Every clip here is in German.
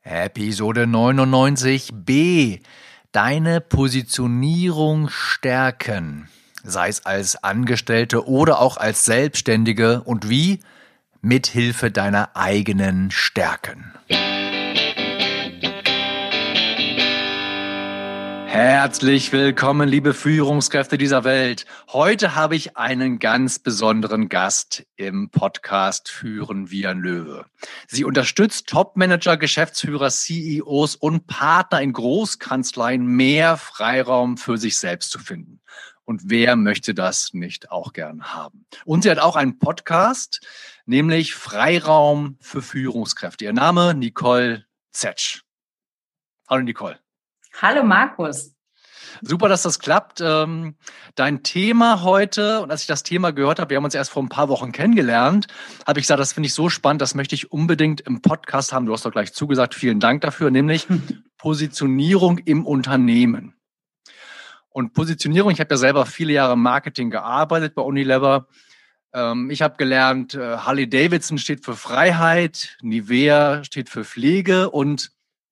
Episode 99b. Deine Positionierung stärken. Sei es als Angestellte oder auch als Selbstständige. Und wie? Mithilfe deiner eigenen Stärken. Herzlich willkommen, liebe Führungskräfte dieser Welt. Heute habe ich einen ganz besonderen Gast im Podcast Führen wie ein Löwe. Sie unterstützt Topmanager, Geschäftsführer, CEOs und Partner in Großkanzleien, mehr Freiraum für sich selbst zu finden. Und wer möchte das nicht auch gern haben? Und sie hat auch einen Podcast, nämlich Freiraum für Führungskräfte. Ihr Name Nicole Zetsch. Hallo Nicole. Hallo Markus. Super, dass das klappt. Dein Thema heute, und als ich das Thema gehört habe, wir haben uns erst vor ein paar Wochen kennengelernt, habe ich gesagt, das finde ich so spannend, das möchte ich unbedingt im Podcast haben. Du hast doch gleich zugesagt, vielen Dank dafür, nämlich Positionierung im Unternehmen. Und Positionierung, ich habe ja selber viele Jahre im Marketing gearbeitet bei Unilever. Ich habe gelernt, Harley-Davidson steht für Freiheit, Nivea steht für Pflege und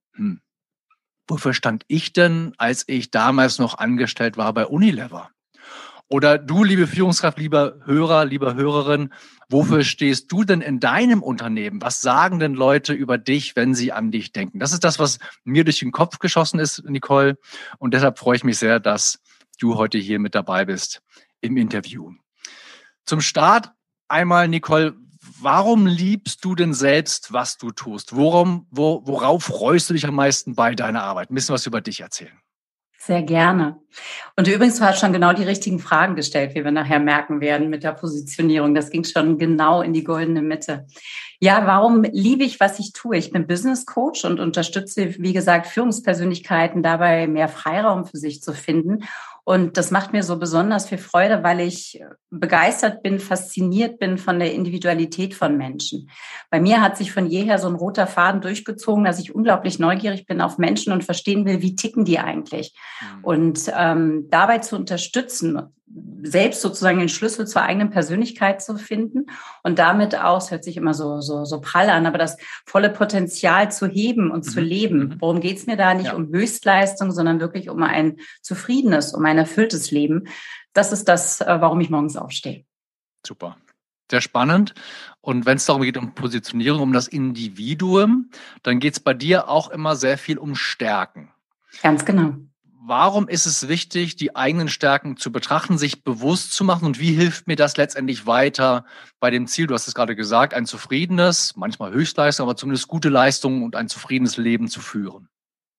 wofür stand ich denn, als ich damals noch angestellt war bei Unilever? Oder du, liebe Führungskraft, lieber Hörer, lieber Hörerin, wofür stehst du denn in deinem Unternehmen? Was sagen denn Leute über dich, wenn sie an dich denken? Das ist das, was mir durch den Kopf geschossen ist, Nicole. Und deshalb freue ich mich sehr, dass du heute hier mit dabei bist im Interview. Zum Start einmal, Nicole, warum liebst du denn selbst, was du tust? Worauf freust du dich am meisten bei deiner Arbeit? Ein bisschen was über dich erzählen. Sehr gerne. Und übrigens, du hast schon genau die richtigen Fragen gestellt, wie wir nachher merken werden mit der Positionierung. Das ging schon genau in die goldene Mitte. Ja, warum liebe ich, was ich tue? Ich bin Business Coach und unterstütze, wie gesagt, Führungspersönlichkeiten dabei, mehr Freiraum für sich zu finden. Und das macht mir so besonders viel Freude, weil ich begeistert bin, fasziniert bin von der Individualität von Menschen. Bei mir hat sich von jeher so ein roter Faden durchgezogen, dass ich unglaublich neugierig bin auf Menschen und verstehen will, wie ticken die eigentlich. Und dabei zu unterstützen, selbst sozusagen den Schlüssel zur eigenen Persönlichkeit zu finden und damit auch, es hört sich immer so prall an, aber das volle Potenzial zu heben und zu leben. Worum geht's mir da? Nicht um Höchstleistung, sondern wirklich um ein zufriedenes, um ein erfülltes Leben. Das ist das, warum ich morgens aufstehe. Super. Sehr spannend. Und wenn es darum geht, um Positionierung, um das Individuum, dann geht es bei dir auch immer sehr viel um Stärken. Ganz genau. Warum ist es wichtig, die eigenen Stärken zu betrachten, sich bewusst zu machen und wie hilft mir das letztendlich weiter bei dem Ziel? Du hast es gerade gesagt, ein zufriedenes, manchmal Höchstleistung, aber zumindest gute Leistung und ein zufriedenes Leben zu führen.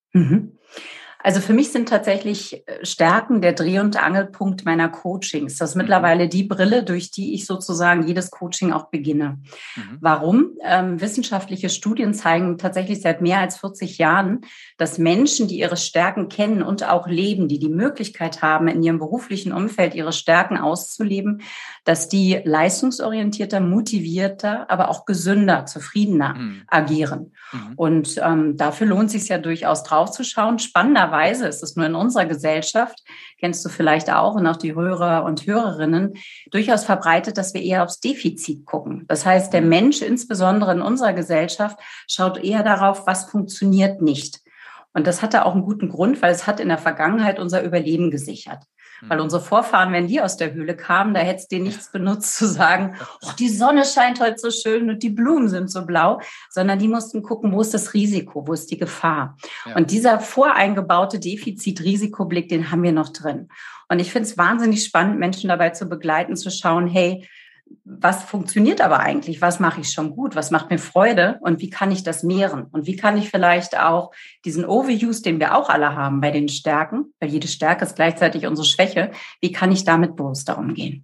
Also für mich sind tatsächlich Stärken der Dreh- und Angelpunkt meiner Coachings. Das ist mittlerweile die Brille, durch die ich sozusagen jedes Coaching auch beginne. Warum? Wissenschaftliche Studien zeigen tatsächlich seit mehr als 40 Jahren, dass Menschen, die ihre Stärken kennen und auch leben, die die Möglichkeit haben, in ihrem beruflichen Umfeld ihre Stärken auszuleben, dass die leistungsorientierter, motivierter, aber auch gesünder, zufriedener agieren. Und dafür lohnt es sich ja durchaus draufzuschauen. Spannenderweise ist es nur in unserer Gesellschaft, kennst du vielleicht auch und auch die Hörer und Hörerinnen, durchaus verbreitet, dass wir eher aufs Defizit gucken. Das heißt, der Mensch, insbesondere in unserer Gesellschaft, schaut eher darauf, was funktioniert nicht. Und das hatte auch einen guten Grund, weil es hat in der Vergangenheit unser Überleben gesichert. Weil unsere Vorfahren, wenn die aus der Höhle kamen, da hätte es denen nichts benutzt zu sagen, oh, die Sonne scheint heute so schön und die Blumen sind so blau, sondern die mussten gucken, wo ist das Risiko, wo ist die Gefahr. Ja. Und dieser voreingebaute Defizit-Risikoblick, den haben wir noch drin. Und ich finde es wahnsinnig spannend, Menschen dabei zu begleiten, zu schauen, hey, was funktioniert aber eigentlich? Was mache ich schon gut? Was macht mir Freude? Und wie kann ich das mehren? Und wie kann ich vielleicht auch diesen Overuse, den wir auch alle haben bei den Stärken, weil jede Stärke ist gleichzeitig unsere Schwäche, wie kann ich damit bewusster umgehen?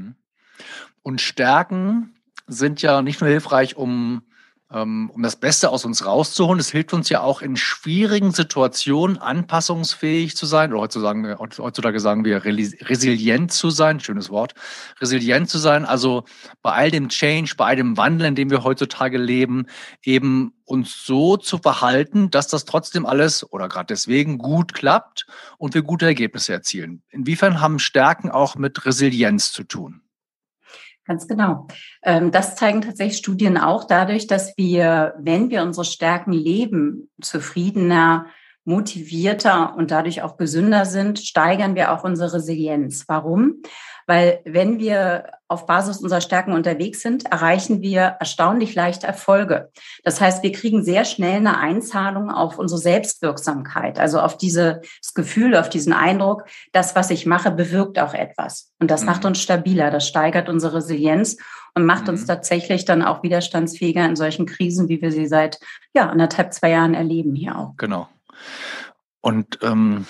Und Stärken sind ja nicht nur hilfreich, um das Beste aus uns rauszuholen. Es hilft uns ja auch in schwierigen Situationen anpassungsfähig zu sein. Oder heutzutage sagen wir resilient zu sein. Schönes Wort. Resilient zu sein. Also bei all dem Change, bei all dem Wandel, in dem wir heutzutage leben, eben uns so zu verhalten, dass das trotzdem alles oder gerade deswegen gut klappt und wir gute Ergebnisse erzielen. Inwiefern haben Stärken auch mit Resilienz zu tun? Ganz genau. Das zeigen tatsächlich Studien auch dadurch, dass wir, wenn wir unsere Stärken leben, zufriedener, motivierter und dadurch auch gesünder sind, steigern wir auch unsere Resilienz. Warum? Weil wenn wir auf Basis unserer Stärken unterwegs sind, erreichen wir erstaunlich leicht Erfolge. Das heißt, wir kriegen sehr schnell eine Einzahlung auf unsere Selbstwirksamkeit, also auf dieses Gefühl, auf diesen Eindruck, das, was ich mache, bewirkt auch etwas. Und das macht uns stabiler, das steigert unsere Resilienz und macht uns tatsächlich dann auch widerstandsfähiger in solchen Krisen, wie wir sie seit 1,5, 2 Jahren erleben hier auch. Genau. Und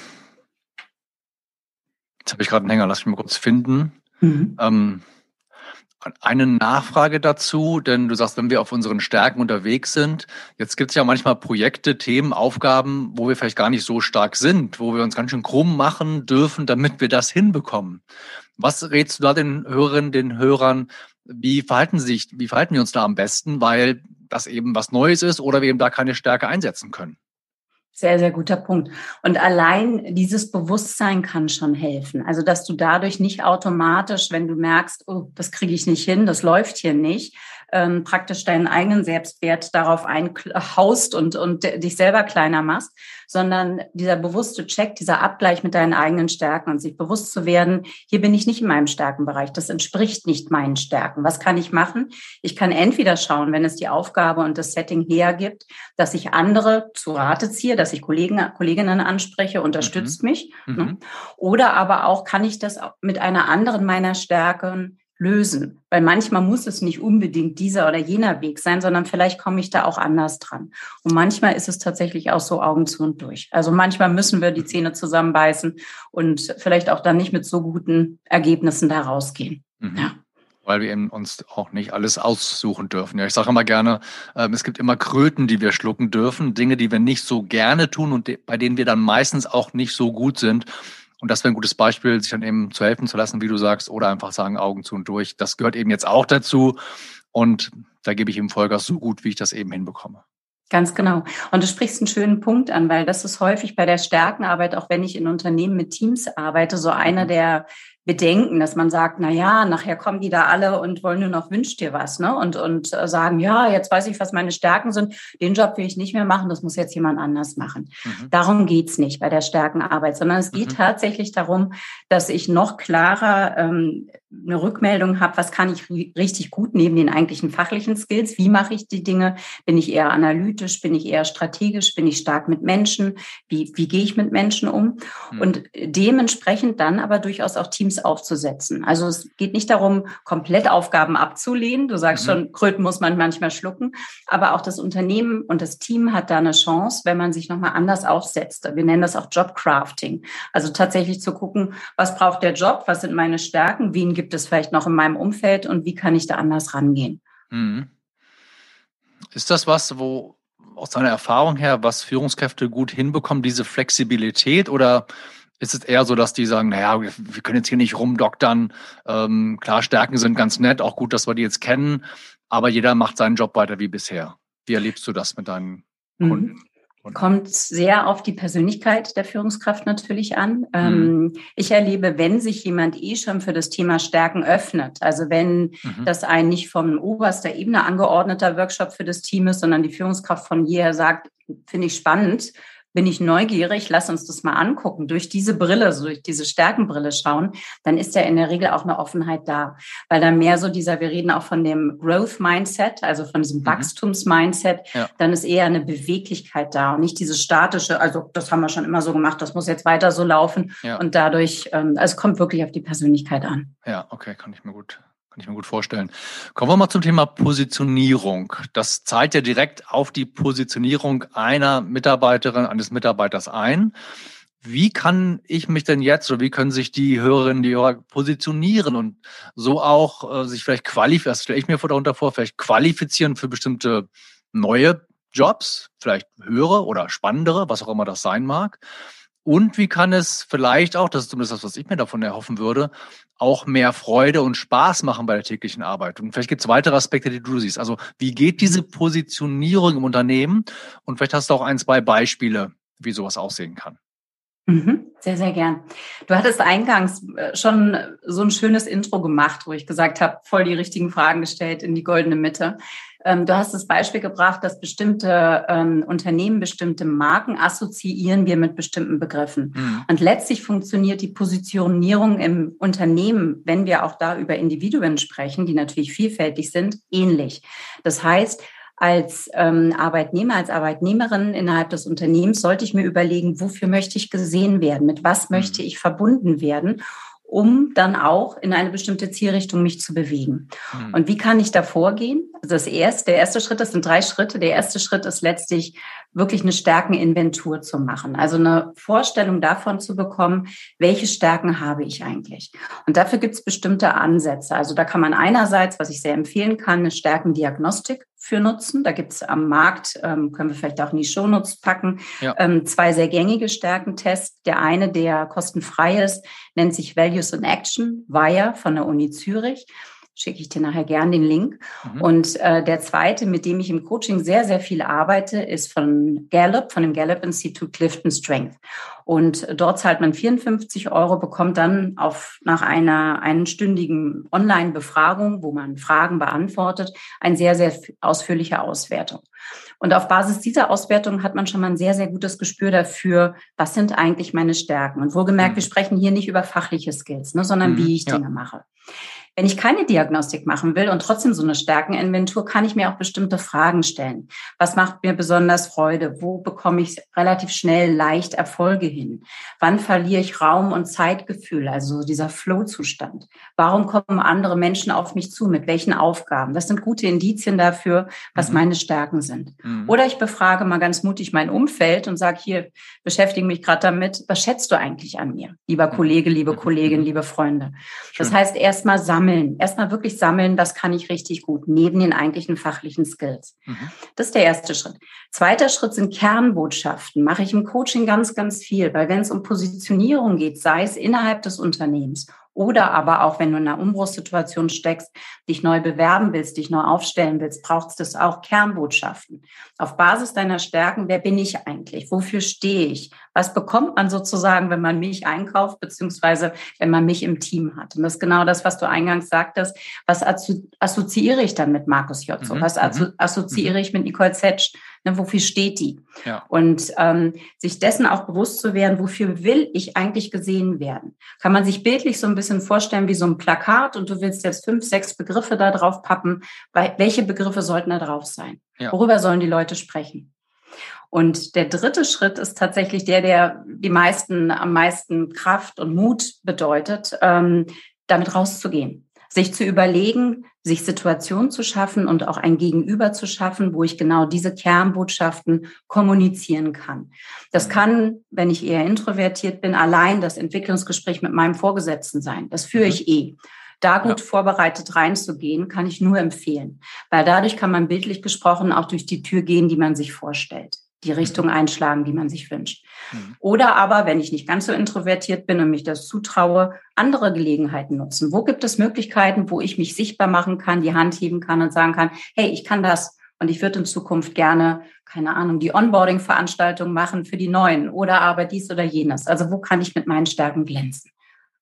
jetzt habe ich gerade einen Hänger, lass mich mal kurz finden. Eine Nachfrage dazu, denn du sagst, wenn wir auf unseren Stärken unterwegs sind, jetzt gibt es ja manchmal Projekte, Themen, Aufgaben, wo wir vielleicht gar nicht so stark sind, wo wir uns ganz schön krumm machen dürfen, damit wir das hinbekommen. Was rätst du da den Hörerinnen, den Hörern? Wie verhalten wir uns da am besten, weil das eben was Neues ist oder wir eben da keine Stärke einsetzen können? Sehr, sehr guter Punkt. Und allein dieses Bewusstsein kann schon helfen. Also, dass du dadurch nicht automatisch, wenn du merkst, oh, das kriege ich nicht hin, das läuft hier nicht, praktisch deinen eigenen Selbstwert darauf einhaust und dich selber kleiner machst, sondern dieser bewusste Check, dieser Abgleich mit deinen eigenen Stärken und sich bewusst zu werden, hier bin ich nicht in meinem Stärkenbereich, das entspricht nicht meinen Stärken. Was kann ich machen? Ich kann entweder schauen, wenn es die Aufgabe und das Setting hergibt, dass ich andere zu Rate ziehe, dass ich Kolleginnen anspreche, unterstützt mich. Ne? Oder aber auch, kann ich das mit einer anderen meiner Stärken lösen? Weil manchmal muss es nicht unbedingt dieser oder jener Weg sein, sondern vielleicht komme ich da auch anders dran. Und manchmal ist es tatsächlich auch so Augen zu und durch. Also manchmal müssen wir die Zähne zusammenbeißen und vielleicht auch dann nicht mit so guten Ergebnissen da rausgehen. Ja. Weil wir eben uns auch nicht alles aussuchen dürfen. Ja, ich sage immer gerne, es gibt immer Kröten, die wir schlucken dürfen, Dinge, die wir nicht so gerne tun und bei denen wir dann meistens auch nicht so gut sind. Und das wäre ein gutes Beispiel, sich dann eben zu helfen zu lassen, wie du sagst, oder einfach sagen, Augen zu und durch. Das gehört eben jetzt auch dazu. Und da gebe ich ihm Vollgas so gut, wie ich das eben hinbekomme. Ganz genau. Und du sprichst einen schönen Punkt an, weil das ist häufig bei der Stärkenarbeit, auch wenn ich in Unternehmen mit Teams arbeite, so einer der Bedenken, dass man sagt, na ja, nachher kommen die da alle und wollen nur noch wünsch dir was, ne? Und sagen, ja, jetzt weiß ich, was meine Stärken sind. Den Job will ich nicht mehr machen, das muss jetzt jemand anders machen. Darum geht's nicht bei der Stärkenarbeit, sondern es geht tatsächlich darum, dass ich noch klarer eine Rückmeldung habe, was kann ich richtig gut neben den eigentlichen fachlichen Skills, wie mache ich die Dinge, bin ich eher analytisch, bin ich eher strategisch, bin ich stark mit Menschen, wie gehe ich mit Menschen um und dementsprechend dann aber durchaus auch Teams aufzusetzen. Also es geht nicht darum, komplett Aufgaben abzulehnen, du sagst schon, Kröten muss man manchmal schlucken, aber auch das Unternehmen und das Team hat da eine Chance, wenn man sich nochmal anders aufsetzt. Wir nennen das auch Jobcrafting, also tatsächlich zu gucken, was braucht der Job, was sind meine Stärken, wen gibt es vielleicht noch in meinem Umfeld und wie kann ich da anders rangehen? Ist das was, wo aus deiner Erfahrung her, was Führungskräfte gut hinbekommen, diese Flexibilität, oder ist es eher so, dass die sagen, naja, wir können jetzt hier nicht rumdoktern, klar, Stärken sind ganz nett, auch gut, dass wir die jetzt kennen, aber jeder macht seinen Job weiter wie bisher. Wie erlebst du das mit deinen Kunden? Kommt sehr auf die Persönlichkeit der Führungskraft natürlich an. Ich erlebe, wenn sich jemand schon für das Thema Stärken öffnet, also wenn das ein nicht von oberster Ebene angeordneter Workshop für das Team ist, sondern die Führungskraft von jeher sagt, finde ich spannend, bin ich neugierig, lass uns das mal angucken, durch diese Brille, so durch diese Stärkenbrille schauen, dann ist ja in der Regel auch eine Offenheit da. Weil dann mehr so wir reden auch von dem Growth-Mindset, also von diesem Wachstums-Mindset, dann ist eher eine Beweglichkeit da und nicht dieses statische, also das haben wir schon immer so gemacht, das muss jetzt weiter so laufen und dadurch, es kommt wirklich auf die Persönlichkeit an. Ja, okay, kann ich mir gut vorstellen. Kommen wir mal zum Thema Positionierung. Das zahlt ja direkt auf die Positionierung einer Mitarbeiterin, eines Mitarbeiters ein. Wie kann ich mich denn jetzt, oder wie können sich die Hörerinnen, die Hörer positionieren und so auch sich vielleicht qualifizieren, das stelle ich mir darunter vor, vielleicht qualifizieren für bestimmte neue Jobs, vielleicht höhere oder spannendere, was auch immer das sein mag. Und wie kann es vielleicht auch, das ist zumindest das, was ich mir davon erhoffen würde, auch mehr Freude und Spaß machen bei der täglichen Arbeit? Und vielleicht gibt es weitere Aspekte, die du siehst. Also wie geht diese Positionierung im Unternehmen? Und vielleicht hast du auch 1, 2 Beispiele, wie sowas aussehen kann. Sehr, sehr gern. Du hattest eingangs schon so ein schönes Intro gemacht, wo ich gesagt habe, voll die richtigen Fragen gestellt in die goldene Mitte. Du hast das Beispiel gebracht, dass bestimmte Unternehmen, bestimmte Marken assoziieren wir mit bestimmten Begriffen. Und letztlich funktioniert die Positionierung im Unternehmen, wenn wir auch da über Individuen sprechen, die natürlich vielfältig sind, ähnlich. Das heißt, als Arbeitnehmer, als Arbeitnehmerin innerhalb des Unternehmens sollte ich mir überlegen, wofür möchte ich gesehen werden, mit was möchte ich verbunden werden, um dann auch in eine bestimmte Zielrichtung mich zu bewegen. Und wie kann ich da vorgehen? Also der erste Schritt, das sind 3 Schritte. Der erste Schritt ist letztlich wirklich eine Stärkeninventur zu machen. Also eine Vorstellung davon zu bekommen, welche Stärken habe ich eigentlich? Und dafür gibt es bestimmte Ansätze. Also da kann man einerseits, was ich sehr empfehlen kann, eine Stärkendiagnostik für nutzen. Da gibt es am Markt, können wir vielleicht auch in die Shownotes packen, 2 sehr gängige Stärkentests. Der eine, der kostenfrei ist, nennt sich Values in Action, VIA von der Uni Zürich. Schicke ich dir nachher gern den Link. Und der zweite, mit dem ich im Coaching sehr, sehr viel arbeite, ist von Gallup, von dem Gallup Institute Clifton Strength. Und dort zahlt man 54 €, bekommt dann nach einer einstündigen Online-Befragung, wo man Fragen beantwortet, eine sehr, sehr ausführliche Auswertung. Und auf Basis dieser Auswertung hat man schon mal ein sehr, sehr gutes Gespür dafür, was sind eigentlich meine Stärken. Und wohlgemerkt, wir sprechen hier nicht über fachliche Skills, sondern wie ich Dinge mache. Wenn ich keine Diagnostik machen will und trotzdem so eine Stärkeninventur, kann ich mir auch bestimmte Fragen stellen. Was macht mir besonders Freude? Wo bekomme ich relativ schnell leicht Erfolge hin? Wann verliere ich Raum- und Zeitgefühl, also dieser Flow-Zustand? Warum kommen andere Menschen auf mich zu? Mit welchen Aufgaben? Das sind gute Indizien dafür, was meine Stärken sind. Oder ich befrage mal ganz mutig mein Umfeld und sage, hier, beschäftige mich gerade damit, was schätzt du eigentlich an mir? Lieber Kollege, liebe Kollegin, liebe Freunde. Das heißt, erstmal wirklich sammeln, das kann ich richtig gut, neben den eigentlichen fachlichen Skills. Das ist der erste Schritt. Zweiter Schritt sind Kernbotschaften. Mache ich im Coaching ganz, ganz viel, weil wenn es um Positionierung geht, sei es innerhalb des Unternehmens oder aber auch, wenn du in einer Umbruchssituation steckst, dich neu bewerben willst, dich neu aufstellen willst, braucht es das auch Kernbotschaften. Auf Basis deiner Stärken, wer bin ich eigentlich? Wofür stehe ich? Was bekommt man sozusagen, wenn man mich einkauft, beziehungsweise wenn man mich im Team hat? Und das ist genau das, was du eingangs sagtest. Was assoziiere ich dann mit Markus Jotzo? Was assoziiere ich mit Nicole Zetsch? Wofür steht die? Ja. Und sich dessen auch bewusst zu werden, wofür will ich eigentlich gesehen werden? Kann man sich bildlich so ein bisschen vorstellen wie so ein Plakat und du willst jetzt 5, 6 Begriffe da drauf pappen. Welche Begriffe sollten da drauf sein? Ja. Worüber sollen die Leute sprechen? Und der dritte Schritt ist tatsächlich der am meisten Kraft und Mut bedeutet, damit rauszugehen. Sich zu überlegen, sich Situationen zu schaffen und auch ein Gegenüber zu schaffen, wo ich genau diese Kernbotschaften kommunizieren kann. Das kann, wenn ich eher introvertiert bin, allein das Entwicklungsgespräch mit meinem Vorgesetzten sein. Das führe ich Da gut vorbereitet reinzugehen, kann ich nur empfehlen. Weil dadurch kann man bildlich gesprochen auch durch die Tür gehen, die man sich vorstellt. Die Richtung einschlagen, die man sich wünscht. Oder aber, wenn ich nicht ganz so introvertiert bin und mich das zutraue, andere Gelegenheiten nutzen. Wo gibt es Möglichkeiten, wo ich mich sichtbar machen kann, die Hand heben kann und sagen kann, hey, ich kann das und ich würde in Zukunft gerne, keine Ahnung, die Onboarding-Veranstaltung machen für die Neuen oder aber dies oder jenes. Also wo kann ich mit meinen Stärken glänzen?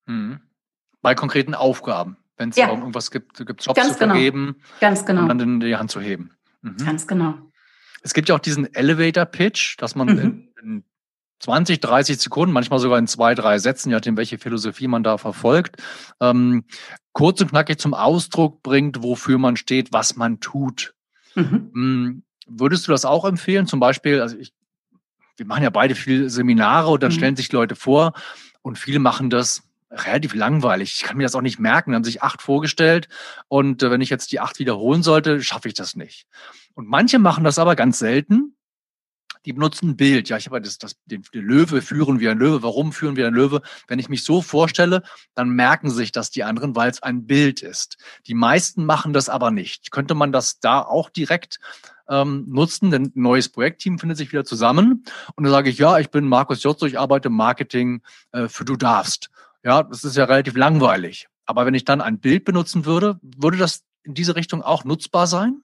Bei konkreten Aufgaben, wenn es irgendwas gibt Jobs ganz zu vergeben und dann die Hand zu heben. Ganz genau. Es gibt ja auch diesen Elevator-Pitch, dass man in 20, 30 Sekunden, manchmal sogar in 2, 3 Sätzen, je nachdem, welche Philosophie man da verfolgt, kurz und knackig zum Ausdruck bringt, wofür man steht, was man tut. Würdest du das auch empfehlen? Zum Beispiel, wir machen ja beide viele Seminare und dann stellen sich Leute vor und viele machen das relativ langweilig. Ich kann mir das auch nicht merken. Dann haben sich 8 vorgestellt und wenn ich jetzt die 8 wiederholen sollte, schaffe ich das nicht. Und manche machen das aber ganz selten. Die benutzen ein Bild. Ja, ich habe den Löwe führen wie ein Löwe. Warum führen wir ein Löwe? Wenn ich mich so vorstelle, dann merken sich das die anderen, weil es ein Bild ist. Die meisten machen das aber nicht. Könnte man das da auch direkt nutzen? Denn ein neues Projektteam findet sich wieder zusammen. Und dann sage ich, ja, ich bin Markus Jotzo, ich arbeite im Marketing für Du darfst. Ja, das ist ja relativ langweilig. Aber wenn ich dann ein Bild benutzen würde, würde das in diese Richtung auch nutzbar sein?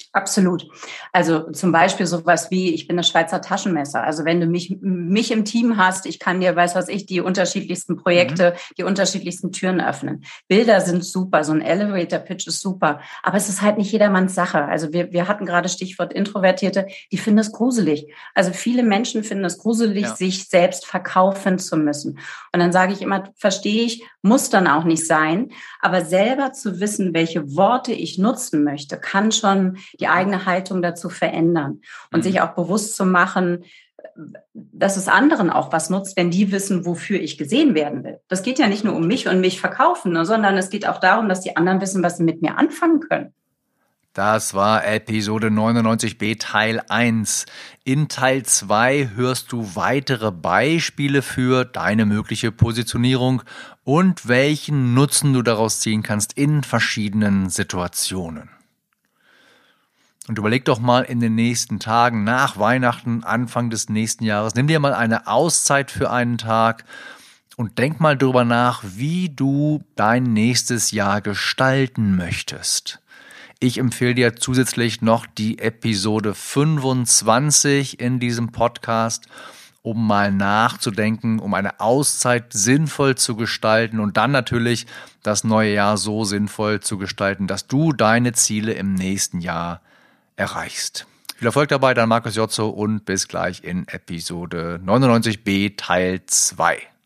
Absolut. Also zum Beispiel sowas wie, ich bin das Schweizer Taschenmesser. Also wenn du mich im Team hast, ich kann dir, die unterschiedlichsten Projekte, die unterschiedlichsten Türen öffnen. Bilder sind super, so ein Elevator-Pitch ist super, aber es ist halt nicht jedermanns Sache. Also wir hatten gerade Stichwort Introvertierte, die finden es gruselig. Also viele Menschen finden es gruselig, sich selbst verkaufen zu müssen. Und dann sage ich immer, verstehe ich, muss dann auch nicht sein, aber selber zu wissen, welche Worte ich nutzen möchte, kann schon die eigene Haltung dazu verändern und sich auch bewusst zu machen, dass es anderen auch was nutzt, wenn die wissen, wofür ich gesehen werden will. Das geht ja nicht nur um mich und mich verkaufen, sondern es geht auch darum, dass die anderen wissen, was sie mit mir anfangen können. Das war Episode 99b Teil 1. In Teil 2 hörst du weitere Beispiele für deine mögliche Positionierung und welchen Nutzen du daraus ziehen kannst in verschiedenen Situationen. Und überleg doch mal in den nächsten Tagen nach Weihnachten, Anfang des nächsten Jahres, nimm dir mal eine Auszeit für einen Tag und denk mal darüber nach, wie du dein nächstes Jahr gestalten möchtest. Ich empfehle dir zusätzlich noch die Episode 25 in diesem Podcast, um mal nachzudenken, um eine Auszeit sinnvoll zu gestalten und dann natürlich das neue Jahr so sinnvoll zu gestalten, dass du deine Ziele im nächsten Jahr erreichst. Viel Erfolg dabei, dein Markus Jotzo und bis gleich in Episode 99b Teil 2.